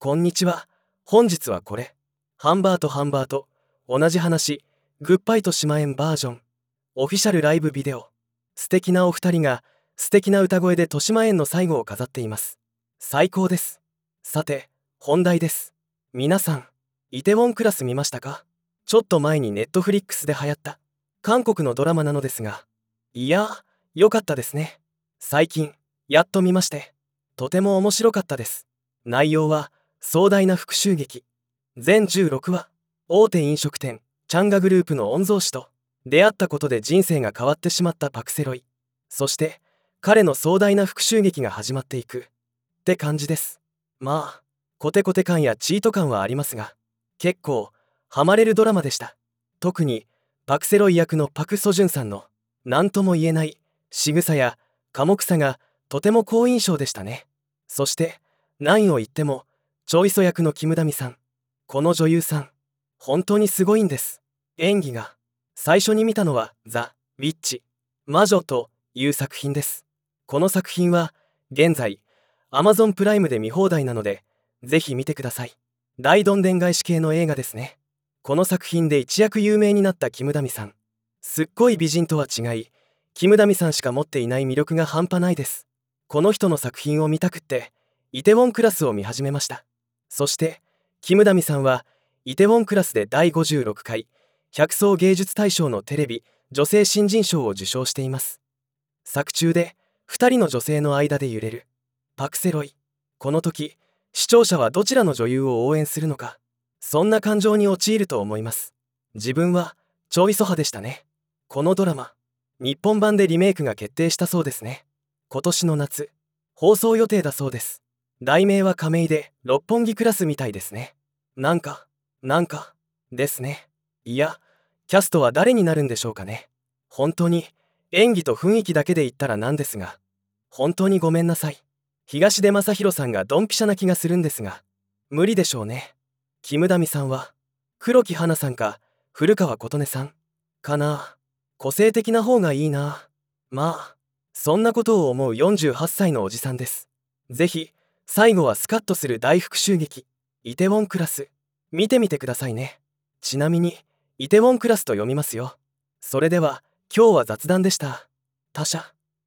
こんにちは。本日はこれ。ハンバート、同じ話、グッバイとしまえんバージョン。オフィシャルライブビデオ。素敵なお二人が、素敵な歌声でとしまえんの最後を飾っています。最高です。さて、本題です。皆さん、イテウォンクラス見ましたか？ちょっと前にネットフリックスで流行った、韓国のドラマなのですが、いやー、良かったですね。最近、やっと見まして、とても面白かったです。内容は、壮大な復讐劇。全16話、大手飲食店、チャンガグループの御曹司と、出会ったことで人生が変わってしまったパクセロイ。そして、彼の壮大な復讐劇が始まっていく。って感じです。まあ、コテコテ感やチート感はありますが、結構、ハマれるドラマでした。特に、パクセロイ役のパク・ソジュンさんの、何とも言えない、仕草や、寡黙さが、とても好印象でしたね。そして、何を言っても、チョイソ役のキムダミさん。この女優さん、本当にすごいんです。演技が。最初に見たのは、ザ・ウィッチ、魔女という作品です。この作品は、現在、Amazon プライムで見放題なので、ぜひ見てください。大どんでん返し系の映画ですね。この作品で一躍有名になったキムダミさん。すっごい美人とは違い、キムダミさんしか持っていない魅力が半端ないです。この人の作品を見たくって、イテウォンクラスを見始めました。そして、キムダミさんは、イテウォンクラスで第56回、百装芸術大賞のテレビ、女性新人賞を受賞しています。作中で、2人の女性の間で揺れる、パクセロイ。この時、視聴者はどちらの女優を応援するのか、そんな感情に陥ると思います。自分は、チョイソ派でしたね。このドラマ、日本版でリメイクが決定したそうですね。今年の夏、放送予定だそうです。題名は亀井で六本木クラスみたいですね。なんか、ですね。いや、キャストは誰になるんでしょうかね。本当に、演技と雰囲気だけで言ったらなんですが、本当にごめんなさい。東出昌大さんがドンピシャな気がするんですが、無理でしょうね。キムダミさんは、黒木華さんか、古川琴音さんかな。個性的な方がいいな。まあ、そんなことを思う48歳のおじさんです。ぜひ、最後はスカッとする大復讐劇、イテウォンクラス、見てみてくださいね。ちなみに、イテウォンクラスと読みますよ。それでは、今日は雑談でした。他者。